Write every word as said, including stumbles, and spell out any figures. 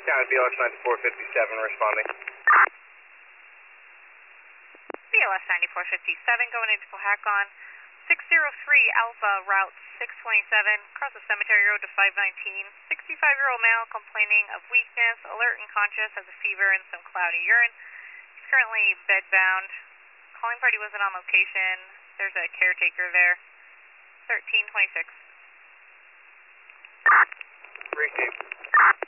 County B L S ninety-four fifty-seven responding. B L S ninety-four fifty-seven going into Cohacon. six zero three Alpha, route six twenty-seven, across the cemetery road to five nineteen. sixty-five-year-old male complaining of weakness, alert and conscious, has a fever and some cloudy urine. He's currently bedbound. Calling party wasn't on location. There's a caretaker there. thirteen twenty-six. Receive.